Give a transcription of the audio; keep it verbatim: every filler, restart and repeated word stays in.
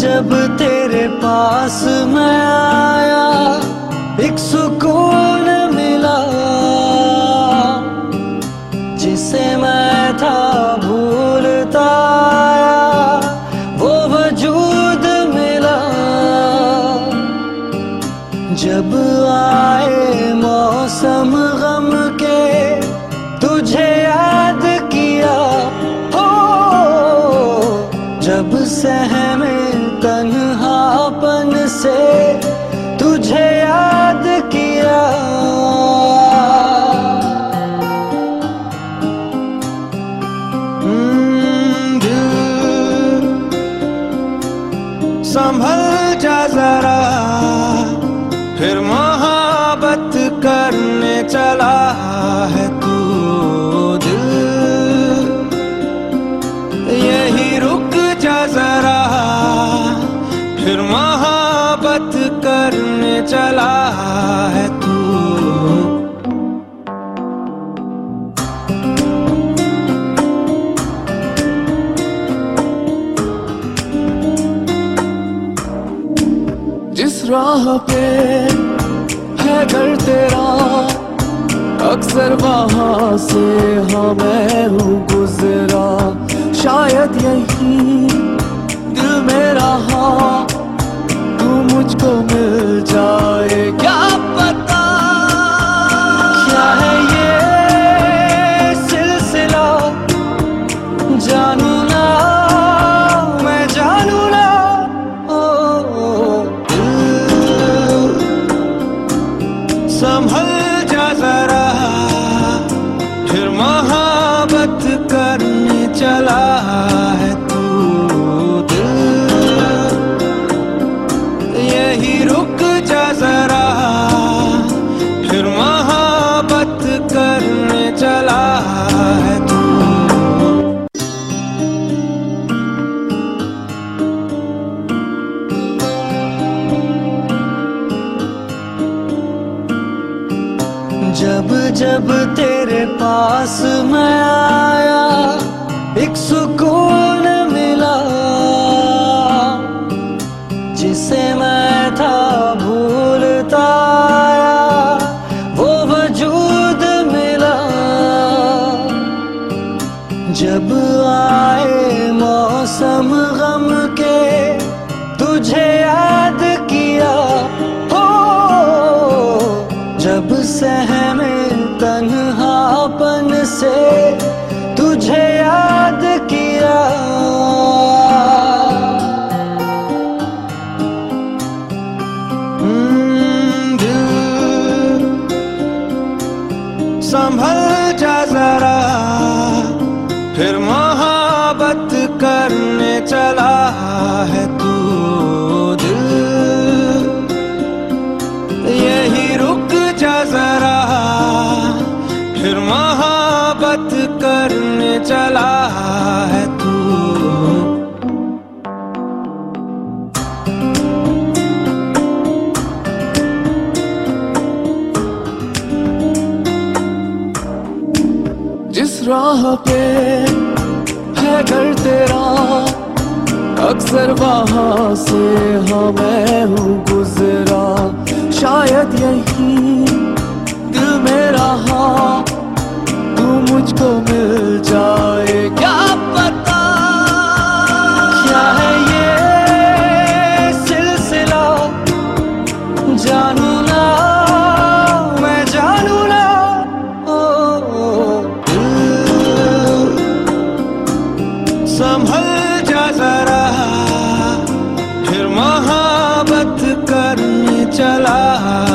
जब तेरे पास मैं आया एक सुकून मिला, जिसे मैं था भूलता आया वो वजूद मिला। जब आए मौसम गम के तुझे याद किया, हो जब सहमे तन्हापन से तुझे याद किया। दिल संभल जा जरा, फिर मोहब्बत करने चला है तू। दिल यही रुक जा जरा, फिर मोहब्बत करने चला है तू। जिस राह पे है घर तेरा, अक्सर वहां से हाँ मैं हूँ गुजरा। शायद यही दिल मेरा हाँ तू मुझको मिल जाए, क्या पता क्या है ये सिलसिला। जानू ना मैं जानू ना, ओ दिल संभल जा जरा, फिर मोहब्बत करने चला है तू। रुक जा जरा, फिर मोहब्बत करने चला है तू। जब जब तेरे पास मैं आया एक सुकून मिला, जिसे मैं था भूलता आया वो वजूद मिला। जब आए मौसम गम के तुझे याद किया, हो जब सहमे तन्हापन से तुझे याद किया। संभल जा जरा, फिर मोहब्बत करने चला है तू। दिल यही रुक जा जरा, फिर मोहब्बत करने चला है तू। जिस राह पे है घर तेरा, अक्सर वहां से हाँ मैं हूँ गुजरा। शायद यही दिल मेरा हाँ तू मुझको मिल जाए, क्या पता क्या है ये सिलसिला। जानू ना मैं जानू ना, संभल जा जरा, फिर मोहब्बत करने चला